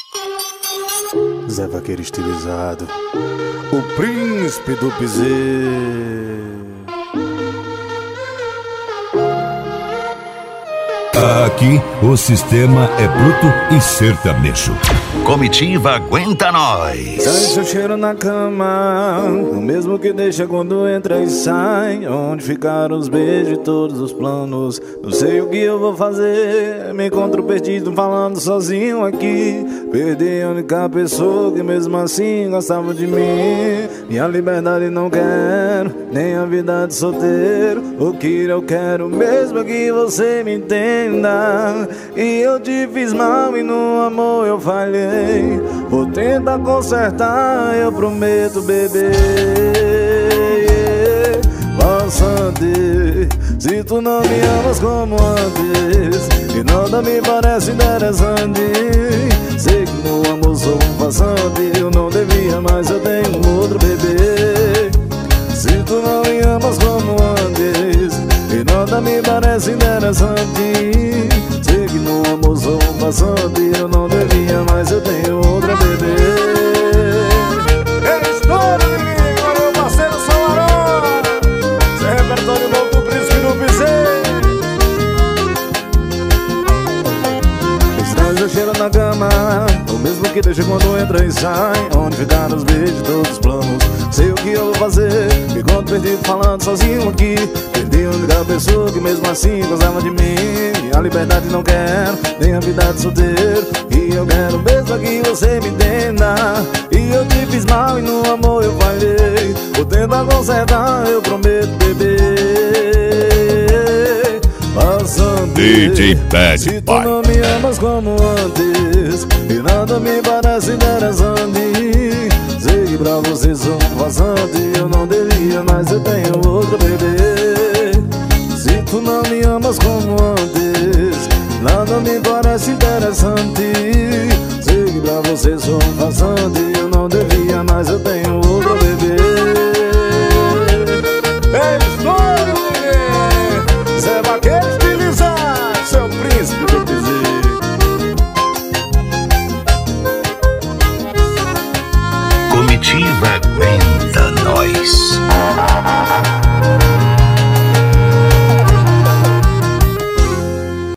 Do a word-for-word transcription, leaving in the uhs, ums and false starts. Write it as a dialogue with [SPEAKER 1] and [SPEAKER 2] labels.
[SPEAKER 1] Zé Vaqueiro estilizado, o príncipe do piseiro.
[SPEAKER 2] Aqui o sistema é bruto e sertanejo.
[SPEAKER 3] Comitiva Aguenta Nós.
[SPEAKER 1] Sai o cheiro na cama, o mesmo que deixa quando entra e sai. Onde ficaram os beijos e todos os planos? Não sei o que eu vou fazer. Me encontro perdido falando sozinho aqui. Perdi a única pessoa que mesmo assim gostava de mim. Minha liberdade não quero, nem a vida de solteiro. O que eu quero mesmo é que você me entenda. E eu te fiz mal e no amor eu falhei. Vou tentar consertar, eu prometo, bebê. Bastante, se tu não me amas como antes e nada me parece interessante. Sei que no amor sou um passante. Eu não devia, mas eu tenho um outro, bebê. Se tu não me amas como antes e nada me parece interessante. Sei que no amor sou um passante. Eu não devia, mas eu tenho outra, bebê. É história, menino, meu parceiro Salarão. Esse é repertório novo do príncipe do piseiro. Estranho cheiro na cama, o mesmo que deixa quando entra e sai. Onde ficaram os beijos, todos os planos? Sei o que eu vou fazer. Me encontro perdido falando sozinho aqui. Perdi a única pessoa que mesmo assim gostava de mim. Minha liberdade não quero, nem a vida de solteiro. E eu quero mesmo que você me entenda. E eu te fiz mal e no amor eu falhei. Vou tentar consertar, eu prometo, bebê. Passando
[SPEAKER 2] D J Bad
[SPEAKER 1] se tu não me amas como antes e nada me parece interessante. Sei que pra você sou um farsante. Eu não devia, mas eu tenho outro, bebê. Se tu não me amas como antes, nada me parece interessante. Sei que pra você sou um farsante. Eu não devia, mas eu tenho outro, bebê. É história, mulher. Zé Vaqueiro estilizado, seu príncipe do piseiro.
[SPEAKER 3] Comitiva Aguenta Nós.